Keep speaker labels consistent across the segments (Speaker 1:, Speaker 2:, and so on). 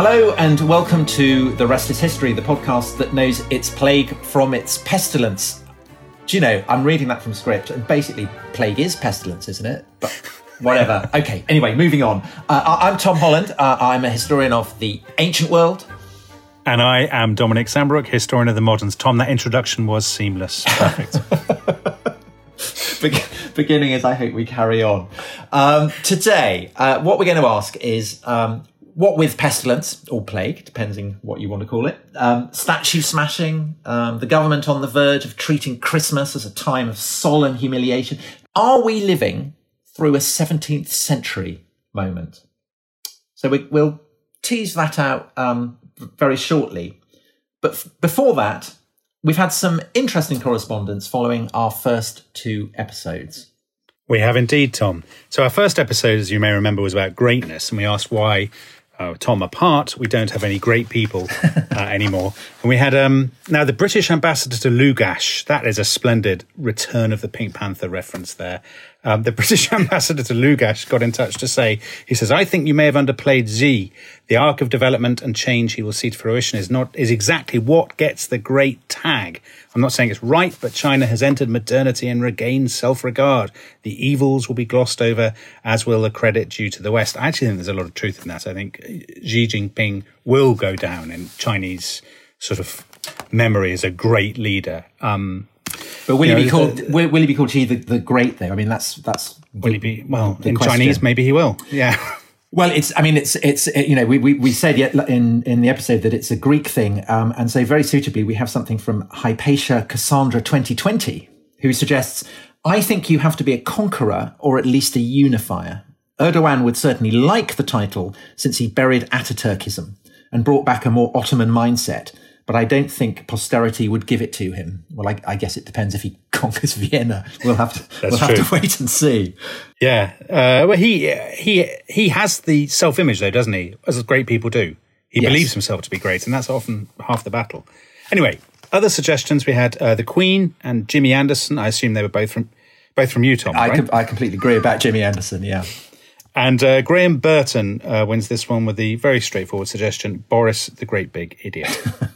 Speaker 1: Hello and welcome to The Rest is History, the podcast that knows its plague from its pestilence. Do you know, I'm reading that from script, and basically plague is pestilence, isn't it? But whatever. Okay, anyway, moving on. I'm Tom Holland. I'm a historian of the ancient world.
Speaker 2: And I am Dominic Sambrook, historian of the moderns. Tom, that introduction was seamless. Perfect.
Speaker 1: Beginning as I hope we carry on. Today, what we're going to ask is... what with pestilence, or plague, depending what you want to call it, statue smashing, the government on the verge of treating Christmas as a time of solemn humiliation. Are we living through a 17th century moment? So we'll tease that out very shortly. But before that, we've had some interesting correspondence following our first two episodes.
Speaker 2: We have indeed, Tom. So our first episode, as you may remember, was about greatness, and we asked why... Tom apart, we don't have any great people anymore. And we had now the British ambassador to Lugach. That is a splendid Return of the Pink Panther reference there. The British ambassador to Lugach got in touch to say, he says, I think you may have underplayed Xi. The arc of development and change he will see to fruition is exactly what gets the great tag. I'm not saying it's right, but China has entered modernity and regained self-regard. The evils will be glossed over, as will the credit due to the West. I actually think there's a lot of truth in that. I think Xi Jinping will go down in Chinese sort of memory as a great leader.
Speaker 1: But will he be called Xi the Great though? I mean, that's
Speaker 2: will he be? Well, in
Speaker 1: question.
Speaker 2: Chinese, maybe he will. Yeah.
Speaker 1: Well, it's you know, we said in the episode that it's a Greek thing, and so very suitably we have something from Hypatia Cassandra 2020, who suggests, I think you have to be a conqueror or at least a unifier. Erdogan would certainly like the title since he buried Ataturkism and brought back a more Ottoman mindset, but I don't think posterity would give it to him. Well, I guess it depends if he conquers Vienna. We'll have to wait and see.
Speaker 2: Yeah. Well, he has the self-image, though, doesn't he? As great people do. He believes himself to be great, and that's often half the battle. Anyway, other suggestions we had the Queen and Jimmy Anderson. I assume they were both from you, Tom. Right?
Speaker 1: I completely agree about Jimmy Anderson. Yeah.
Speaker 2: And Graham Burton wins this one with the very straightforward suggestion: Boris the Great Big Idiot.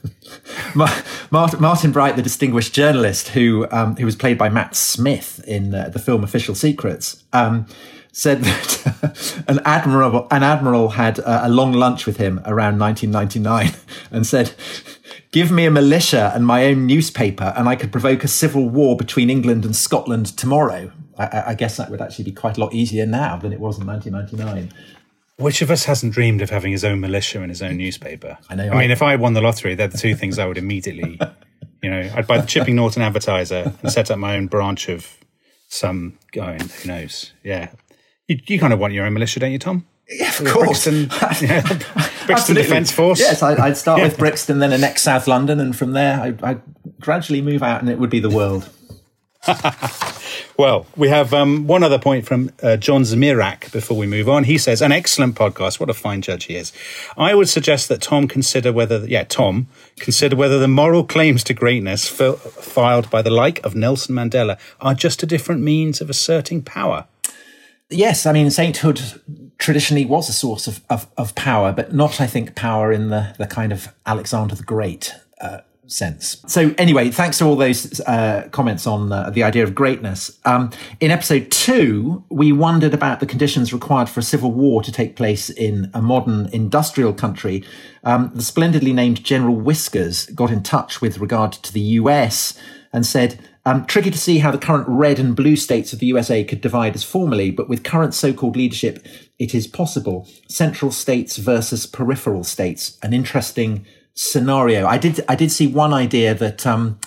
Speaker 1: Martin Bright, the distinguished journalist who was played by Matt Smith in the film Official Secrets, said that an admiral had a long lunch with him around 1999 and said, give me a militia and my own newspaper and I could provoke a civil war between England and Scotland tomorrow. I guess that would actually be quite a lot easier now than it was in 1999.
Speaker 2: Which of us hasn't dreamed of having his own militia and his own newspaper?
Speaker 1: I know.
Speaker 2: I mean, if I won the lottery, they're the two things I would immediately, I'd buy the Chipping Norton Advertiser and set up my own branch of some guy, who knows. Yeah. You kind of want your own militia, don't you, Tom?
Speaker 1: Yeah, of course.
Speaker 2: Brixton Defence Force.
Speaker 1: Yes, I'd start with Brixton, then next South London, and from there I'd gradually move out and it would be the world.
Speaker 2: Well, we have one other point from John Zmirak before we move on. He says, an excellent podcast. What a fine judge he is. I would suggest that Tom consider whether the moral claims to greatness filed by the like of Nelson Mandela are just a different means of asserting power.
Speaker 1: Yes, I mean, sainthood traditionally was a source of power, but not, I think, power in the kind of Alexander the Great sense. So anyway, thanks to all those comments on the idea of greatness. In episode 2, we wondered about the conditions required for a civil war to take place in a modern industrial country. The splendidly named General Whiskers got in touch with regard to the US and said, tricky to see how the current red and blue states of the USA could divide as formerly, but with current so-called leadership, it is possible. Central states versus peripheral states, an interesting scenario. I did see one idea that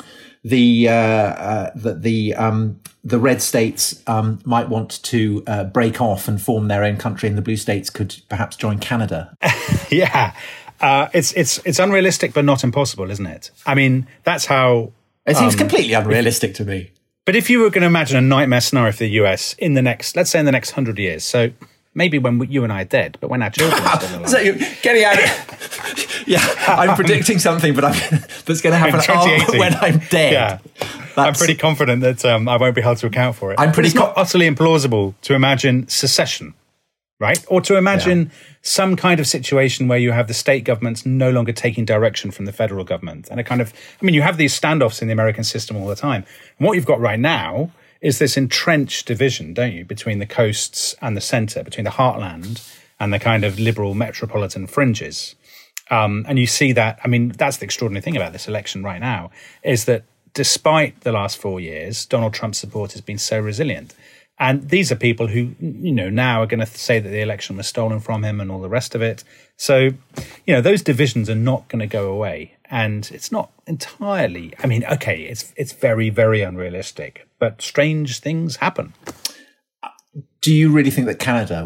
Speaker 1: the red states might want to break off and form their own country, and the blue states could perhaps join Canada.
Speaker 2: Yeah, it's unrealistic, but not impossible, isn't it? I mean, that's how
Speaker 1: it seems completely unrealistic to me.
Speaker 2: But if you were going to imagine a nightmare scenario for the US in the next, let's say in the next 100 years, so maybe when you and I are dead, but when our children are still alive.
Speaker 1: So you're getting out yeah, I'm predicting something, but that's going to happen when I'm dead.
Speaker 2: Yeah. I'm pretty confident that I won't be held to account for it.
Speaker 1: It's
Speaker 2: not utterly implausible to imagine secession. right? Or to imagine some kind of situation where you have the state governments no longer taking direction from the federal government. And you have these standoffs in the American system all the time. And what you've got right now is this entrenched division, don't you, between the coasts and the centre, between the heartland and the kind of liberal metropolitan fringes. And you see that, that's the extraordinary thing about this election right now, is that despite the last 4 years, Donald Trump's support has been so resilient. And these are people who, now are going to say that the election was stolen from him and all the rest of it. So, those divisions are not going to go away. And it's not entirely, it's very, very unrealistic, but strange things happen.
Speaker 1: Do you really think that Canada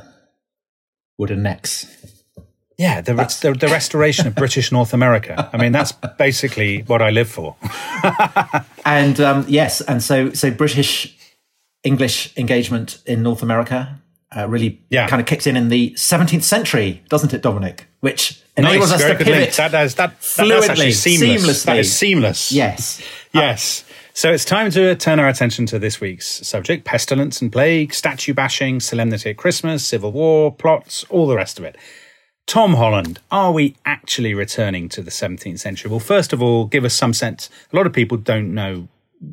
Speaker 1: would annex?
Speaker 2: Yeah, the restoration of British North America. That's basically what I live for.
Speaker 1: And yes, and so British-English engagement in North America really kind of kicks in the 17th century, doesn't it, Dominic? Which enables us to pivot
Speaker 2: that's
Speaker 1: fluently,
Speaker 2: actually seamless.
Speaker 1: seamlessly.
Speaker 2: That is seamless.
Speaker 1: Yes.
Speaker 2: Yes. So it's time to turn our attention to this week's subject: pestilence and plague, statue bashing, solemnity at Christmas, civil war, plots, all the rest of it. Tom Holland, are we actually returning to the 17th century? Well, first of all, give us some sense. A lot of people won't know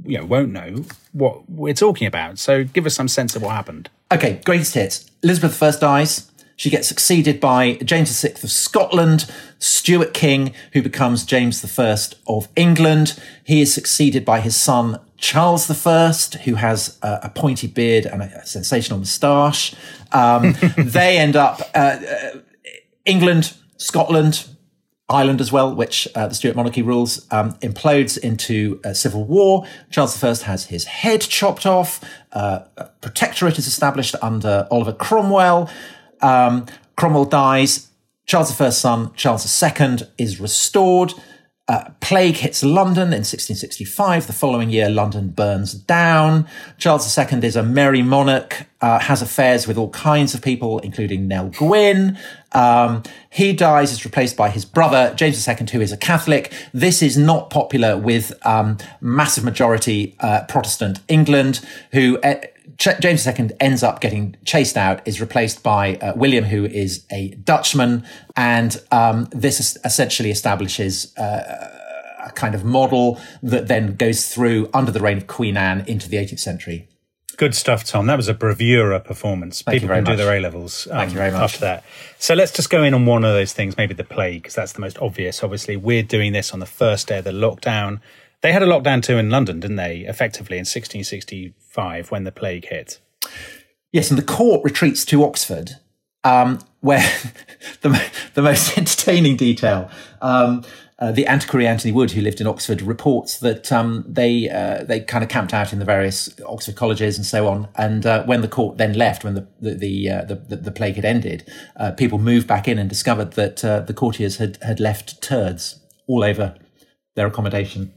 Speaker 2: what we're talking about. So give us some sense of what happened.
Speaker 1: Okay, greatest hits. Elizabeth I dies. She gets succeeded by James VI of Scotland, Stuart King, who becomes James I of England. He is succeeded by his son, Charles I, who has a pointy beard and a sensational moustache. They end up... England, Scotland, Ireland as well, which the Stuart monarchy rules, implodes into a civil war. Charles I has his head chopped off. A protectorate is established under Oliver Cromwell. Cromwell dies. Charles I's son, Charles II, is restored. Plague hits London in 1665. The following year, London burns down. Charles II is a merry monarch, has affairs with all kinds of people, including Nell Gwyn. He dies, is replaced by his brother, James II, who is a Catholic. This is not popular with massive majority Protestant England, who James II ends up getting chased out, is replaced by William, who is a Dutchman. And this essentially establishes a kind of model that then goes through under the reign of Queen Anne into the 18th century.
Speaker 2: Good stuff, Tom. That was a bravura performance. People can do their A-levels after that. So let's just go in on one of those things, maybe the plague, because that's the most obvious. Obviously, we're doing this on the first day of the lockdown. They had a lockdown too in London, didn't they, effectively in 1665 when the plague hit? Yes,
Speaker 1: and the court retreats to Oxford, where the most entertaining detail, the antiquary Anthony Wood, who lived in Oxford, reports that they kind of camped out in the various Oxford colleges and so on. And when the court then left, when the plague had ended, people moved back in and discovered that the courtiers had left turds all over their accommodation.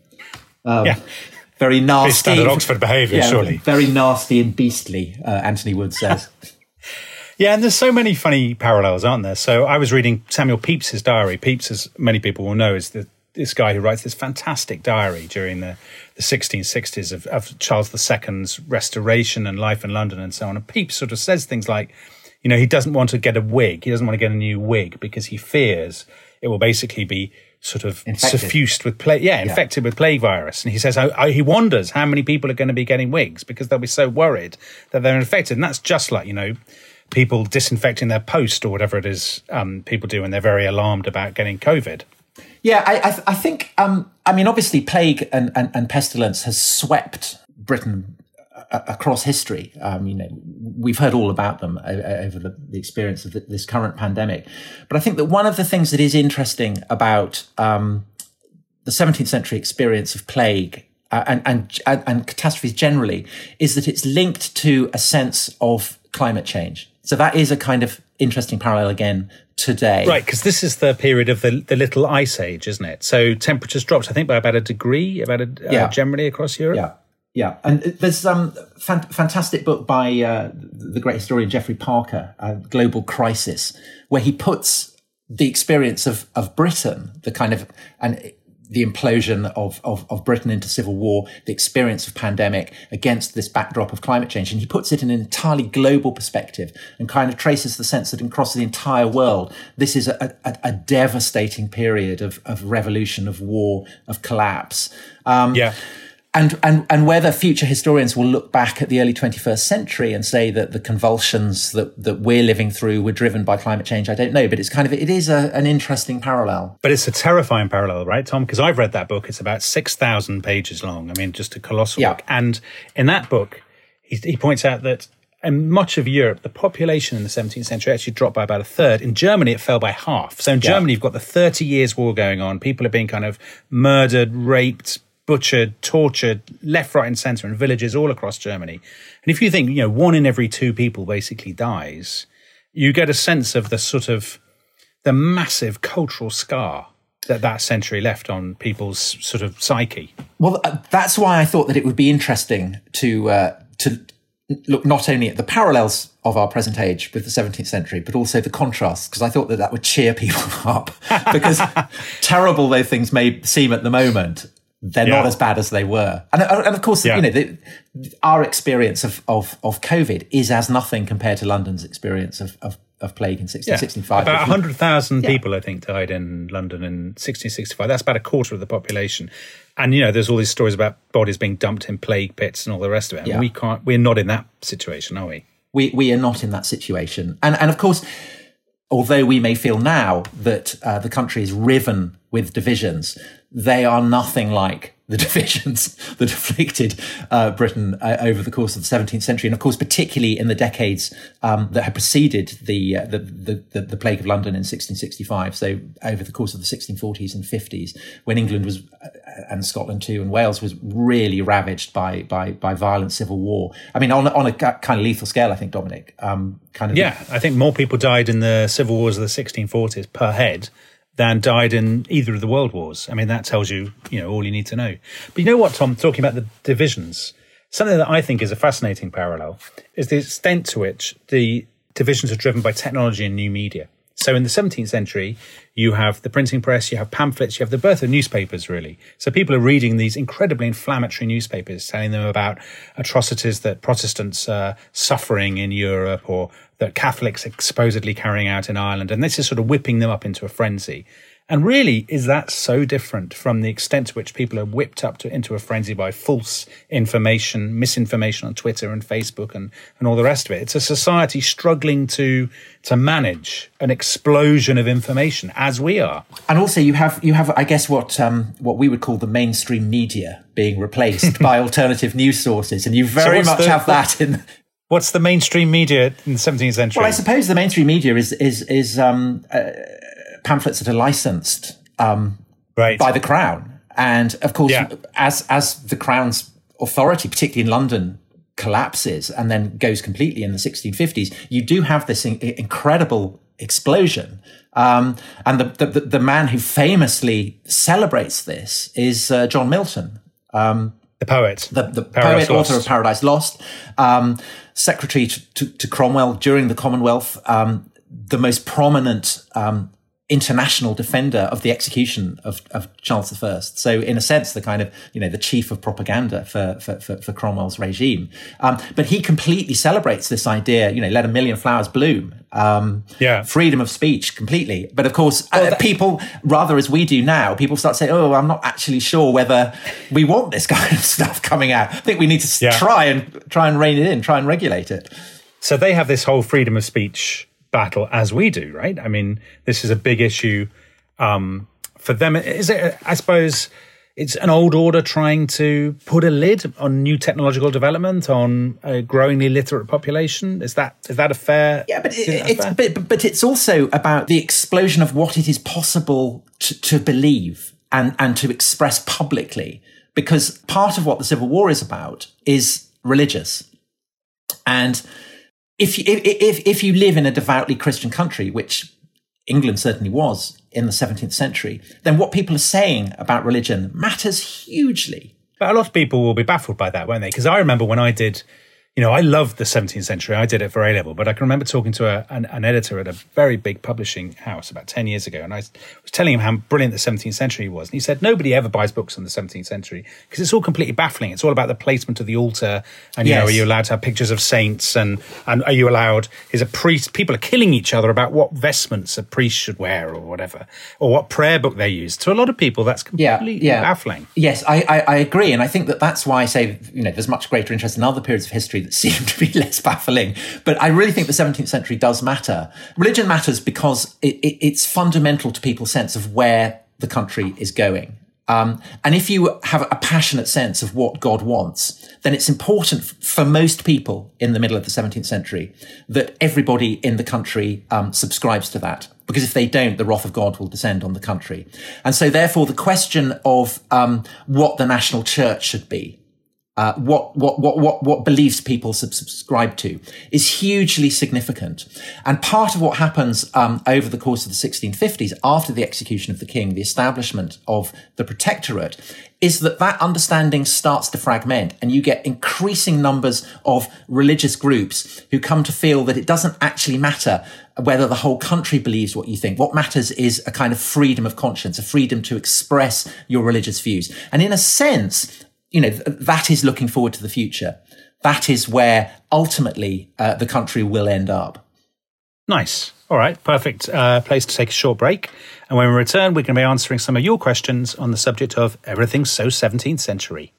Speaker 1: Very nasty.
Speaker 2: Standard Oxford behaviour, surely.
Speaker 1: Very nasty and beastly, Anthony Wood says.
Speaker 2: Yeah, and there's so many funny parallels, aren't there? So I was reading Samuel Pepys's diary. Pepys, as many people will know, is this guy who writes this fantastic diary during the 1660s of Charles II's restoration and life in London and so on. And Pepys sort of says things like, he doesn't want to get a wig. He doesn't want to get a new wig because he fears it will basically be sort of suffused with plague, infected with plague virus. And he says he wonders how many people are going to be getting wigs because they'll be so worried that they're infected. And that's just like, people disinfecting their post or whatever it is people do when they're very alarmed about getting COVID.
Speaker 1: Yeah, I think, obviously plague and pestilence has swept Britain across history. We've heard all about them over the experience of this current pandemic. But I think that one of the things that is interesting about the 17th century experience of plague and catastrophes generally is that it's linked to a sense of climate change. So that is a kind of interesting parallel again today.
Speaker 2: Right, because this is the period of the little ice age, isn't it? So temperatures dropped, I think, by about a degree, generally across Europe.
Speaker 1: Yeah, and there's a fantastic book by the great historian Geoffrey Parker, Global Crisis, where he puts the experience of Britain, the kind of, and the implosion of Britain into civil war, the experience of pandemic against this backdrop of climate change. And he puts it in an entirely global perspective and kind of traces the sense that across the entire world, this is a devastating period of revolution, of war, of collapse. And whether future historians will look back at the early 21st century and say that the convulsions that we're living through were driven by climate change, I don't know. But it is an interesting parallel.
Speaker 2: But it's a terrifying parallel, right, Tom? Because I've read that book. It's about 6,000 pages long. I mean, just a colossal book. And in that book, he points out that in much of Europe, the population in the 17th century actually dropped by about a third. In Germany, it fell by half. So in Germany, you've got the 30 Years' War going on. People are being kind of murdered, raped, butchered, tortured, left, right and centre in villages all across Germany. And if you think, 1 in every 2 people basically dies, you get a sense of the massive cultural scar that century left on people's sort of psyche.
Speaker 1: Well, that's why I thought that it would be interesting to look not only at the parallels of our present age with the 17th century, but also the contrasts, because I thought that would cheer people up. Because terrible though things may seem at the moment, they're not as bad as they were. And of course, our experience of COVID is as nothing compared to London's experience of plague in 1665.
Speaker 2: About 100,000 people, I think, died in London in 1665. That's about a quarter of the population. And, there's all these stories about bodies being dumped in plague pits and all the rest of it. And we're not in that situation, are we?
Speaker 1: We are not in that situation. And of course, although we may feel now that the country is riven with divisions, they are nothing like the divisions that afflicted Britain over the course of the 17th century, and of course, particularly in the decades that had preceded the plague of London in 1665. So over the course of the 1640s and 50s, when England was, and Scotland too, and Wales was really ravaged by violent civil war. I mean, on a kind of lethal scale, I think, Dominic.
Speaker 2: I think more people died in the civil wars of the 1640s per head than died in either of the world wars. I mean, that tells you, all you need to know. But you know what, Tom, talking about the divisions, something that I think is a fascinating parallel is the extent to which the divisions are driven by technology and new media. So in the 17th century, you have the printing press, you have pamphlets, you have the birth of newspapers, really. So people are reading these incredibly inflammatory newspapers, telling them about atrocities that Protestants are suffering in Europe or that Catholics are supposedly carrying out in Ireland. And this is sort of whipping them up into a frenzy. And really, is that so different from the extent to which people are whipped up into a frenzy by false information, misinformation on Twitter and Facebook and all the rest of it? It's a society struggling to manage an explosion of information, as we are.
Speaker 1: And also you have I guess what we would call the mainstream media being replaced by alternative news sources, and you very much have that in.
Speaker 2: What's the mainstream media in the 17th century?
Speaker 1: Well, I suppose the mainstream media is pamphlets that are licensed by the Crown. And of course, as the Crown's authority, particularly in London, collapses and then goes completely in the 1650s, you do have this incredible explosion. And the man who famously celebrates this is John Milton.
Speaker 2: The poet.
Speaker 1: The poet, author of Paradise Lost, secretary to Cromwell during the Commonwealth, the most prominent international defender of the execution of Charles I. So in a sense, the kind of, the chief of propaganda for Cromwell's regime. But he completely celebrates this idea, let a million flowers bloom. Freedom of speech completely. But of course, people, rather as we do now, people start saying, I'm not actually sure whether we want this kind of stuff coming out. I think we need to try and rein it in, try and regulate it.
Speaker 2: So they have this whole freedom of speech battle as we do, right? I mean, this is a big issue for them. Is it? I suppose it's an old order trying to put a lid on new technological development, on a growingly literate population. Is that a fair?
Speaker 1: Yeah, but it's also about the explosion of what it is possible to believe and to express publicly, because part of what the Civil War is about is religious. And if you live in a devoutly Christian country, which England certainly was in the 17th century, then what people are saying about religion matters hugely.
Speaker 2: But a lot of people will be baffled by that, won't they? Because I remember when I did, I loved the 17th century. I did it for A-level, but I can remember talking to an editor at a very big publishing house about 10 years ago, and I was telling him how brilliant the 17th century was. And he said, nobody ever buys books on the 17th century because it's all completely baffling. It's all about the placement of the altar, and, are you allowed to have pictures of saints, and are you allowed, is a priest, people are killing each other about what vestments a priest should wear or whatever, or what prayer book they use. To a lot of people, that's completely baffling.
Speaker 1: Yes, I agree. And I think that's why I say, there's much greater interest in other periods of history that seem to be less baffling. But I really think the 17th century does matter. Religion matters because it's fundamental to people's sense of where the country is going. And if you have a passionate sense of what God wants, then it's important for most people in the middle of the 17th century that everybody in the country subscribes to that. Because if they don't, the wrath of God will descend on the country. And so therefore the question of what the national church should be, what beliefs people subscribe to is hugely significant. And part of what happens over the course of the 1650s, after the execution of the king, the establishment of the protectorate, is that understanding starts to fragment, and you get increasing numbers of religious groups who come to feel that it doesn't actually matter whether the whole country believes what you think. What matters is a kind of freedom of conscience, a freedom to express your religious views. And in a sense, that is looking forward to the future. That is where ultimately the country will end up.
Speaker 2: Nice. All right. Perfect place to take a short break. And when we return, we're going to be answering some of your questions on the subject of everything so 17th century.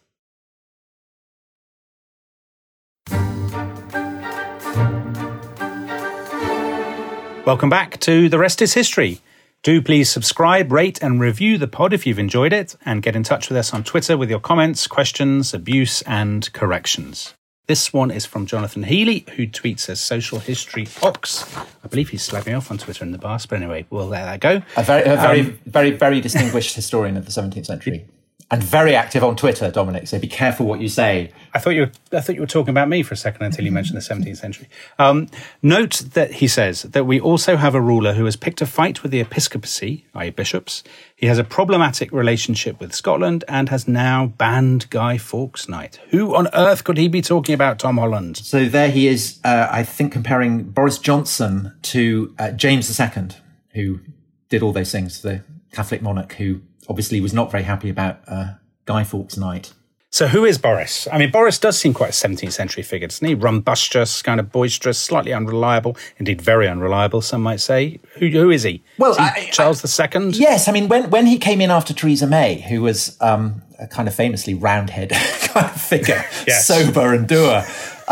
Speaker 2: Welcome back to The Rest is History. Do please subscribe, rate and review the pod if you've enjoyed it, and get in touch with us on Twitter with your comments, questions, abuse and corrections. This one is from Jonathan Healy, who tweets as Social History Ox. I believe he's slagging me off on Twitter in the past, but anyway, we'll let that go.
Speaker 1: A very distinguished historian of the 17th century. And very active on Twitter, Dominic, so be careful what you say.
Speaker 2: I thought you were talking about me for a second until you mentioned the 17th century. Note that he says that we also have a ruler who has picked a fight with the episcopacy, i.e. bishops. He has a problematic relationship with Scotland and has now banned Guy Fawkes Knight. Who on earth could he be talking about, Tom Holland?
Speaker 1: So there he is, I think, comparing Boris Johnson to James II, who did all those things, the Catholic monarch who obviously was not very happy about Guy Fawkes Knight.
Speaker 2: So who is Boris? I mean, Boris does seem quite a 17th century figure, doesn't he? Rumbustious, kind of boisterous, slightly unreliable, indeed very unreliable, some might say. Who is he? Well, is he Charles II?
Speaker 1: Yes, I mean, when he came in after Theresa May, who was a kind of famously roundhead kind of figure, yes. Sober and dour,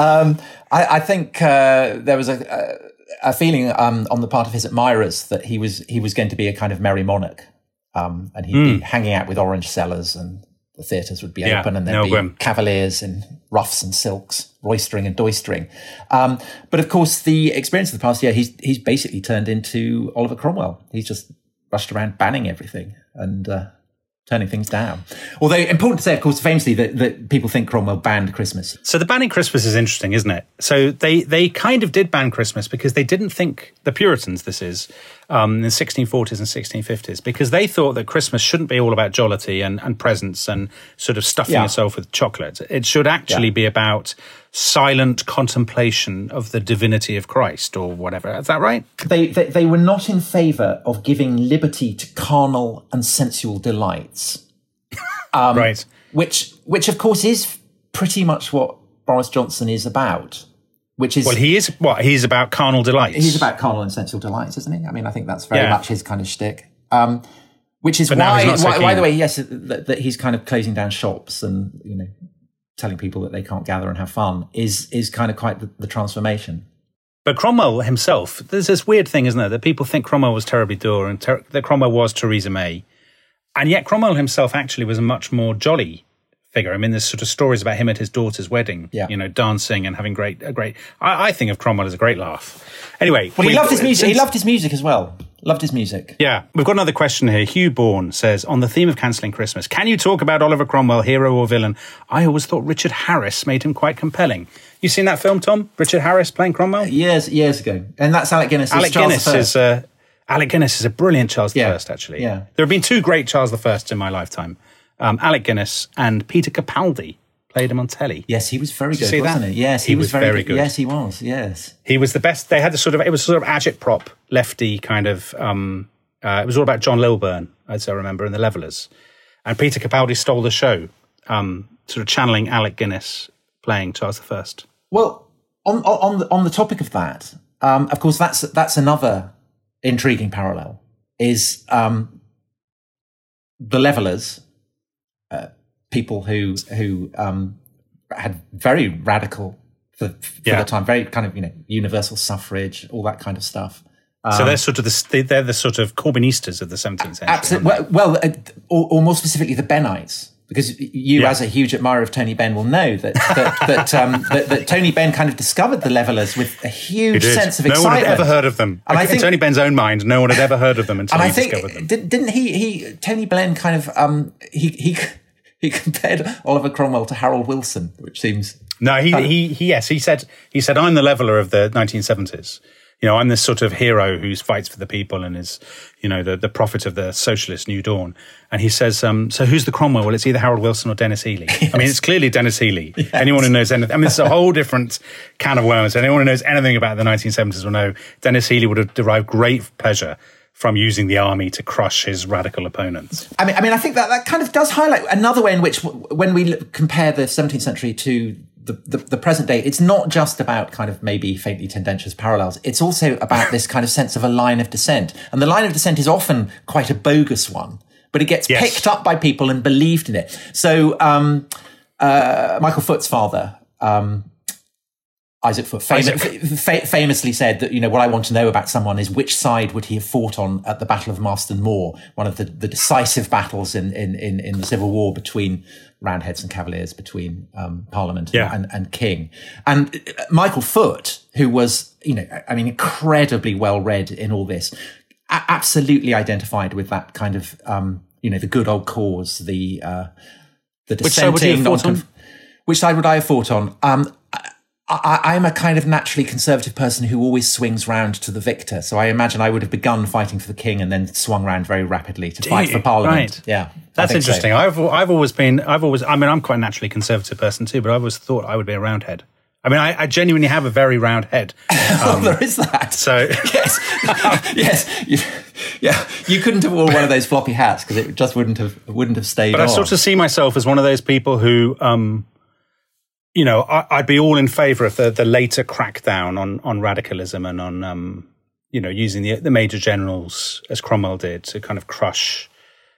Speaker 1: I think there was a feeling on the part of his admirers that he was going to be a kind of merry monarch. And he'd be hanging out with orange sellers, and the theatres would be open, and there'd be cavaliers in ruffs and silks, roistering and doistering. But of course, the experience of the past year, he's basically turned into Oliver Cromwell. He's just rushed around banning everything and turning things down. Although, important to say, of course, famously, that people think Cromwell banned Christmas.
Speaker 2: So the banning Christmas is interesting, isn't it? So they kind of did ban Christmas because they didn't think, the Puritans this is, in the 1640s and 1650s, because they thought that Christmas shouldn't be all about jollity and presents and sort of stuffing yourself with chocolate. It should actually be about silent contemplation of the divinity of Christ or whatever. Is that right?
Speaker 1: They were not in favour of giving liberty to carnal and sensual delights.
Speaker 2: Right.
Speaker 1: Which of course is pretty much what Boris Johnson is about. Which is,
Speaker 2: well, he's about carnal delights.
Speaker 1: He's about carnal and sensual delights, isn't he? I mean, I think that's very much his kind of shtick. Which is why the way, yes, that he's kind of closing down shops and, telling people that they can't gather and have fun is kind of quite the transformation.
Speaker 2: But Cromwell himself, there's this weird thing, isn't there, that people think Cromwell was terribly dour and that Cromwell was Theresa May. And yet Cromwell himself actually was a much more jolly figure. I mean, there's sort of stories about him at his daughter's wedding, dancing and having I think of Cromwell as a great laugh. Anyway.
Speaker 1: Well, he loved his music. He loved his music as well. Loved his music.
Speaker 2: Yeah. We've got another question here. Hugh Bourne says, on the theme of cancelling Christmas, can you talk about Oliver Cromwell, hero or villain? I always thought Richard Harris made him quite compelling. You seen that film, Tom? Richard Harris playing Cromwell?
Speaker 1: Years ago. And that's Alec Guinness.
Speaker 2: Alec Guinness is a brilliant Charles I, actually. Yeah. There have been two great Charles I's in my lifetime. Alec Guinness and Peter Capaldi played him on telly.
Speaker 1: Yes, he was very
Speaker 2: Did you
Speaker 1: good,
Speaker 2: see
Speaker 1: wasn't
Speaker 2: that?
Speaker 1: he? Yes,
Speaker 2: He was very good.
Speaker 1: Yes, he was. Yes,
Speaker 2: he was the best. They had the sort of, it was sort of agitprop, lefty kind of. It was all about John Lilburn, as I remember, in The Levellers, and Peter Capaldi stole the show, sort of channeling Alec Guinness playing Charles I.
Speaker 1: Well, on the topic of that, of course, that's another intriguing parallel. Is the Levellers, people who had very radical for the time, very kind of universal suffrage, all that kind of stuff.
Speaker 2: So they're sort of they're the sort of Corbynistas of the 17th century.
Speaker 1: Absolutely. Well, or more specifically, the Bennites. Because you, as a huge admirer of Tony Benn, will know that Tony Benn kind of discovered the Levellers with a huge sense of excitement. No one had
Speaker 2: ever heard of them. And I think, in Tony Benn's own mind, no one had ever heard of them until he discovered them.
Speaker 1: Didn't he? Tony Benn kind of he compared Oliver Cromwell to Harold Wilson, which seems
Speaker 2: he said I'm the leveller of the 1970s. I'm this sort of hero who fights for the people and is, the prophet of the socialist new dawn. And he says, so who's the Cromwell? Well, it's either Harold Wilson or Dennis Healey. Yes. I mean, it's clearly Dennis Healey. Yes. Anyone who knows anything, it's a whole different can of worms. Anyone who knows anything about the 1970s will know Dennis Healey would have derived great pleasure from using the army to crush his radical opponents.
Speaker 1: I mean, I think that kind of does highlight another way in which, when we compare the 17th century to the present day, it's not just about kind of maybe faintly tendentious parallels. It's also about this kind of sense of a line of descent. And the line of descent is often quite a bogus one, but it gets picked up by people and believed in it. So Michael Foot's father, Isaac Foot, famously said that, what I want to know about someone is which side would he have fought on at the Battle of Marston Moor, one of the decisive battles in the Civil War between Roundheads and Cavaliers, between Parliament and King. And Michael Foot, who was, incredibly well read in all this, absolutely identified with that kind of, the good old cause, the dissenting. Which side would I have fought on? I'm a kind of naturally conservative person who always swings round to the victor. So I imagine I would have begun fighting for the king and then swung round very rapidly to fight for Parliament.
Speaker 2: Right.
Speaker 1: Yeah,
Speaker 2: that's interesting. So. I'm quite a naturally conservative person too, but I always thought I would be a roundhead. I mean, I genuinely have a very round head.
Speaker 1: There is that.
Speaker 2: So
Speaker 1: yes, you couldn't have worn one of those floppy hats because it just wouldn't have stayed on.
Speaker 2: But I sort of see myself as one of those people who. I'd be all in favour of the later crackdown on radicalism and on, using the major generals, as Cromwell did, to kind of crush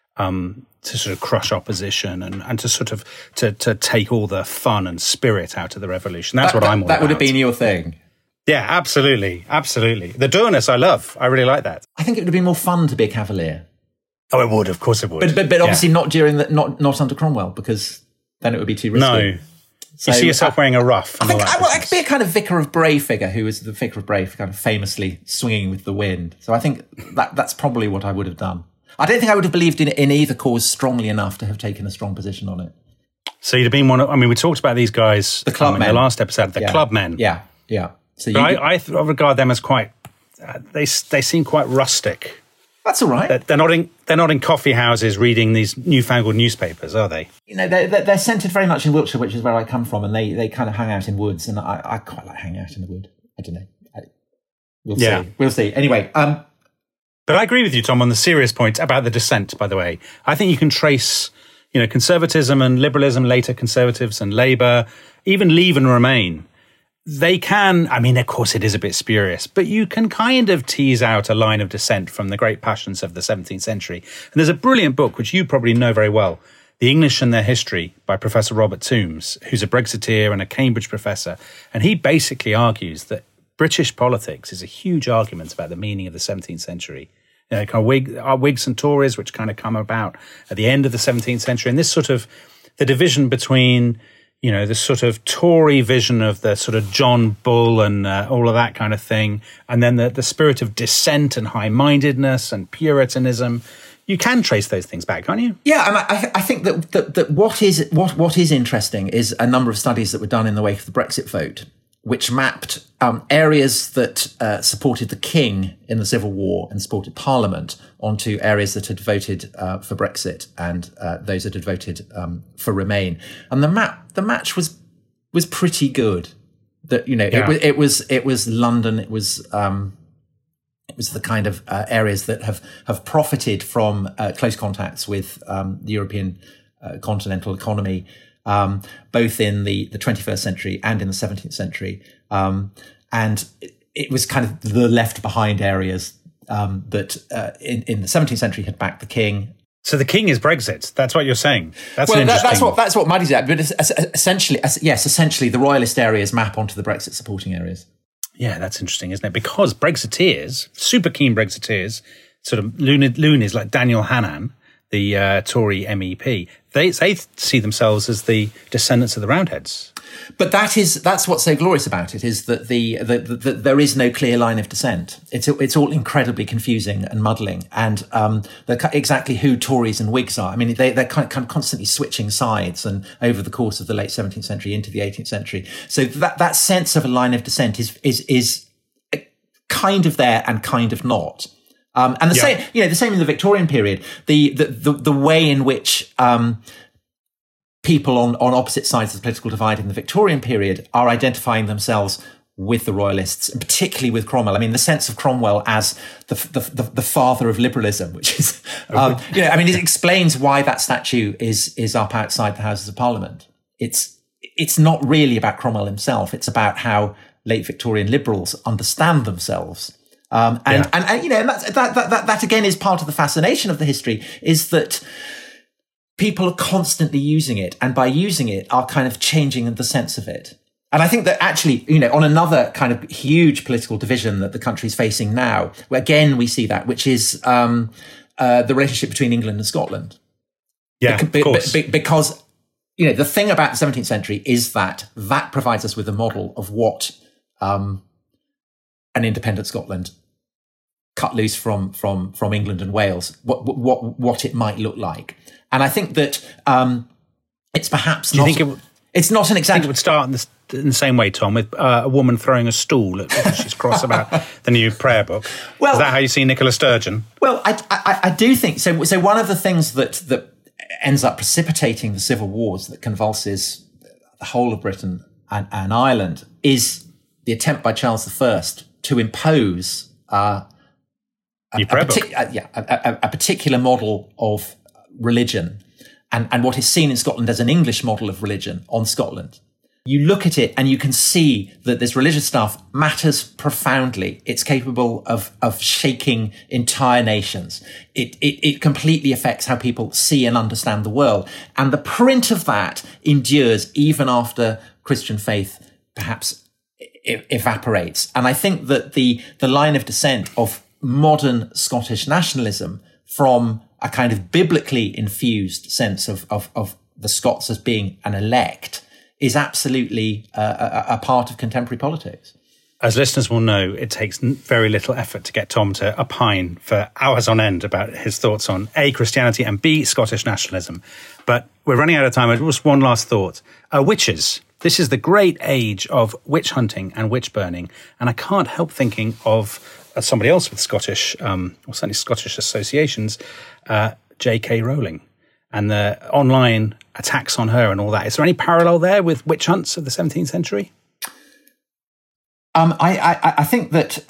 Speaker 2: opposition and to sort of to take all the fun and spirit out of the revolution. That's what I'm all about.
Speaker 1: That would have been your thing.
Speaker 2: Yeah, absolutely. Absolutely. The dourness I love. I really like that.
Speaker 1: I think it would have been more fun to be a cavalier.
Speaker 2: Oh, it would. Of course it would.
Speaker 1: But obviously not not under Cromwell, because then it would be too risky.
Speaker 2: No. So, you see yourself wearing a ruff.
Speaker 1: I could be a kind of Vicar of Bray figure, who was the Vicar of Bray, kind of famously swinging with the wind. So I think that's probably what I would have done. I don't think I would have believed in either cause strongly enough to have taken a strong position on it.
Speaker 2: So you'd have been one of, we talked about these guys
Speaker 1: the club men.
Speaker 2: In the last episode, the club men.
Speaker 1: Yeah. So
Speaker 2: I regard them as quite, they seem quite rustic.
Speaker 1: That's all right.
Speaker 2: They're not in coffee houses reading these newfangled newspapers, are they?
Speaker 1: They're centred very much in Wiltshire, which is where I come from, and they kind of hang out in woods, and I quite like hanging out in the wood. I don't know. We'll see. Anyway,
Speaker 2: but I agree with you, Tom, on the serious point about the dissent. By the way, I think you can trace, conservatism and liberalism, later Conservatives and Labour, even Leave and Remain. They can, of course it is a bit spurious, but you can kind of tease out a line of dissent from the great passions of the 17th century. And there's a brilliant book, which you probably know very well, The English and Their History, by Professor Robert Toombs, who's a Brexiteer and a Cambridge professor. And he basically argues that British politics is a huge argument about the meaning of the 17th century. Kind of Whigs and Tories, which kind of come about at the end of the 17th century. And this sort of, the division between... the sort of Tory vision of the sort of John Bull and all of that kind of thing. And then the spirit of dissent and high-mindedness and Puritanism. You can trace those things back, can't you?
Speaker 1: Yeah, and I think that what is interesting is a number of studies that were done in the wake of the Brexit vote, which mapped areas that supported the king in the Civil War and supported Parliament onto areas that had voted for Brexit and those that had voted for Remain. And the match was pretty good. That it was London. It was the kind of areas that have profited from close contacts with the European continental economy, both in the 21st century and in the 17th century. And it was kind of the left behind areas that in the 17th century had backed the king.
Speaker 2: So the king is Brexit. That's what you're saying. That's
Speaker 1: what muddies it. But essentially, the royalist areas map onto the Brexit supporting areas.
Speaker 2: Yeah, that's interesting, isn't it? Because Brexiteers, super keen Brexiteers, sort of loonies like Daniel Hannan, the Tory MEP, they see themselves as the descendants of the Roundheads.
Speaker 1: But that's what's so glorious about it, is that there is no clear line of descent. It's all incredibly confusing and muddling, and exactly who Tories and Whigs are. I mean, they're kind of constantly switching sides, and over the course of the late 17th century into the 18th century. So that sense of a line of descent is kind of there and kind of not. And the same in the Victorian period. The way in which people on opposite sides of the political divide in the Victorian period are identifying themselves with the Royalists, and particularly with Cromwell. I mean, the sense of Cromwell as the father of liberalism, which is, it explains why that statue is up outside the Houses of Parliament. It's not really about Cromwell himself. It's about how late Victorian liberals understand themselves. That again is part of the fascination of the history, is that people are constantly using it, and by using it are kind of changing the sense of it. And I think that actually, on another kind of huge political division that the country's facing now, where again we see that, which is the relationship between England and Scotland.
Speaker 2: Yeah, of course.
Speaker 1: Because, the thing about the 17th century is that provides us with a model of what an independent Scotland cut loose from England and Wales, what it might look like. And I think that it's perhaps not. It's not an exact.
Speaker 2: I think it would start in the same way, Tom, with a woman throwing a stool at she's cross about the new prayer book. Well, is that how you see Nicola Sturgeon?
Speaker 1: Well, I do think so. So one of the things that ends up precipitating the civil wars that convulses the whole of Britain and Ireland is the attempt by Charles I to impose a particular model of religion and what is seen in Scotland as an English model of religion on Scotland. You look at it and you can see that this religious stuff matters profoundly. It's capable of shaking entire nations. It completely affects how people see and understand the world. And the print of that endures even after Christian faith perhaps evaporates. And I think that the line of descent of modern Scottish nationalism from a kind of biblically infused sense of the Scots as being an elect is absolutely a part of contemporary politics.
Speaker 2: As listeners will know, it takes very little effort to get Tom to opine for hours on end about his thoughts on A, Christianity, and B, Scottish nationalism. But we're running out of time. Just one last thought. Witches. This is the great age of witch hunting and witch burning. And I can't help thinking of somebody else with Scottish, or certainly Scottish associations, J.K. Rowling, and the online attacks on her and all that. Is there any parallel there with witch hunts of the 17th century?
Speaker 1: I think that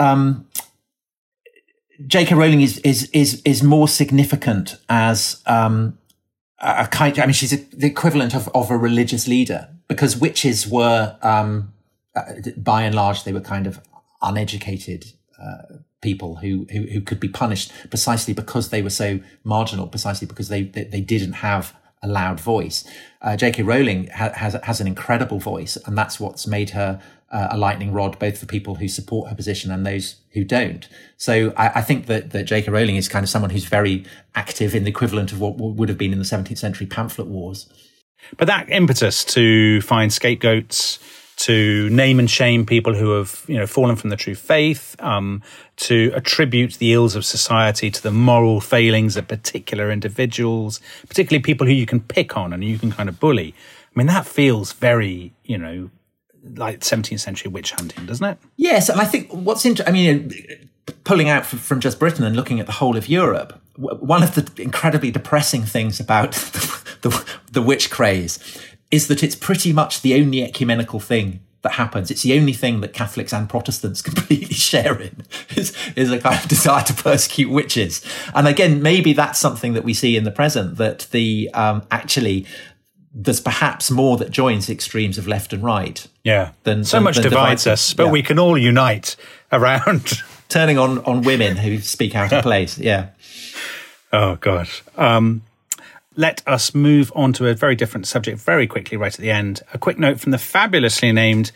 Speaker 1: J.K. Rowling is more significant as a kind. I mean, she's the equivalent of a religious leader, because witches were, by and large, they were kind of uneducated people who could be punished precisely because they were so marginal, precisely because they didn't have a loud voice. J.K. Rowling has an incredible voice, and that's what's made her a lightning rod both for people who support her position and those who don't. So I think that J.K. Rowling is kind of someone who's very active in the equivalent of what would have been in the 17th century pamphlet wars.
Speaker 2: But that impetus to find scapegoats, to name and shame people who have, fallen from the true faith, to attribute the ills of society to the moral failings of particular individuals, particularly people who you can pick on and you can kind of bully. I mean, that feels very, like 17th century witch hunting, doesn't it?
Speaker 1: Yes, and I think what's interesting, I mean, pulling out from just Britain and looking at the whole of Europe, one of the incredibly depressing things about the witch craze is that it's pretty much the only ecumenical thing that happens. It's the only thing that Catholics and Protestants completely share in is a kind of desire to persecute witches. And again, maybe that's something that we see in the present, that the actually there's perhaps more that joins extremes of left and right.
Speaker 2: Yeah.
Speaker 1: Than
Speaker 2: much divides us, but we can all unite around
Speaker 1: turning on women who speak out of place. Yeah.
Speaker 2: Oh, God. Let us move on to a very different subject very quickly right at the end. A quick note from the fabulously named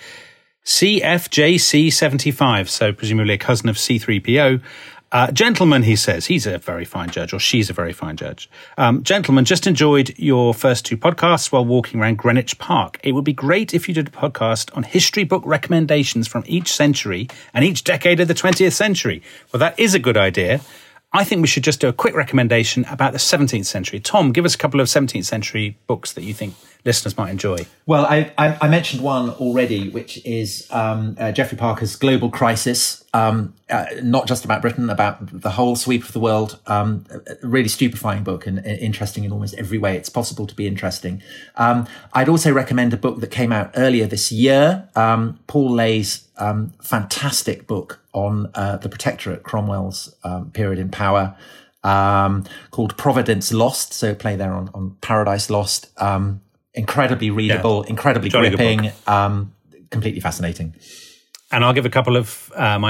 Speaker 2: CFJC75, so presumably a cousin of C3PO. Gentlemen, he says, he's a very fine judge, or she's a very fine judge. Gentlemen, just enjoyed your first 2 podcasts while walking around Greenwich Park. It would be great if you did a podcast on history book recommendations from each century and each decade of the 20th century. Well, that is a good idea. I think we should just do a quick recommendation about the 17th century. Tom, give us a couple of 17th century books that you think listeners might enjoy.
Speaker 1: Well, I mentioned one already, which is Geoffrey Parker's Global Crisis, not just about Britain, about the whole sweep of the world. A really stupefying book and interesting in almost every way it's possible to be interesting. I'd also recommend a book that came out earlier this year, Paul Lay's fantastic book on the Protectorate, Cromwell's period in power, called Providence Lost. So play there on Paradise Lost. Incredibly readable, incredibly gripping, completely fascinating.
Speaker 2: And I'll give a couple of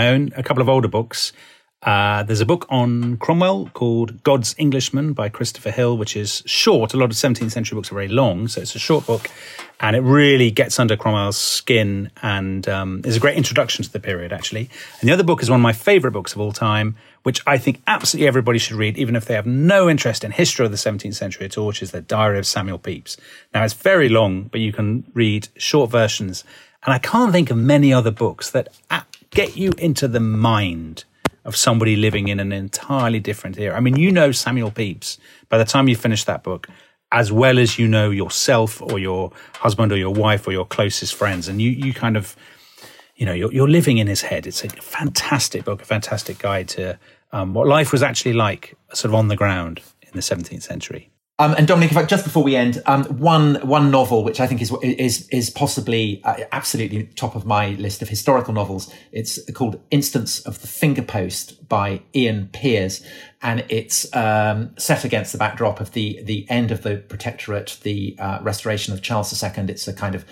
Speaker 2: a couple of older books. There's a book on Cromwell called God's Englishman by Christopher Hill, which is short. A lot of 17th century books are very long, so it's a short book. And it really gets under Cromwell's skin and is a great introduction to the period, actually. And the other book is one of my favourite books of all time, which I think absolutely everybody should read, even if they have no interest in history of the 17th century at all, which is The Diary of Samuel Pepys. Now, it's very long, but you can read short versions. And I can't think of many other books that get you into the mind of somebody living in an entirely different era. I mean, you know Samuel Pepys by the time you finish that book, as well as you know yourself or your husband or your wife or your closest friends. And you kind of, you know, you're living in his head. It's a fantastic book, a fantastic guide to what life was actually like sort of on the ground in the 17th century.
Speaker 1: And Dominic, if just before we end, one novel which I think is possibly absolutely top of my list of historical novels. It's called Instance of the Finger Post by Ian Pearce, and it's set against the backdrop of the end of the Protectorate, the restoration of Charles II. It's a kind of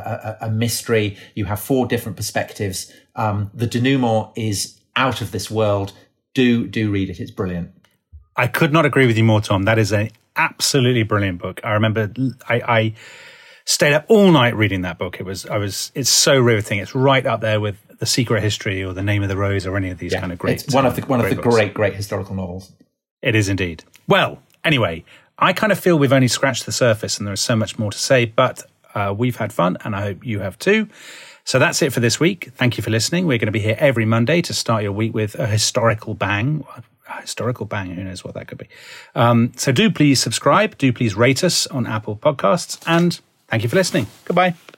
Speaker 1: a mystery. You have 4 different perspectives. The denouement is out of this world. Do read it. It's brilliant.
Speaker 2: I could not agree with you more, Tom. That is an absolutely brilliant book. I remember I stayed up all night reading that book. It's so riveting. It's right up there with The Secret History or The Name of the Rose or any of these kind of great.
Speaker 1: It's one of the great historical novels.
Speaker 2: It is indeed. Well, anyway, I kind of feel we've only scratched the surface and there is so much more to say, but we've had fun and I hope you have too. So that's it for this week. Thank you for listening. We're going to be here every Monday to start your week with a historical bang. Historical bang, who knows what that could be. So do please subscribe, do please rate us on Apple Podcasts, and thank you for listening. Goodbye.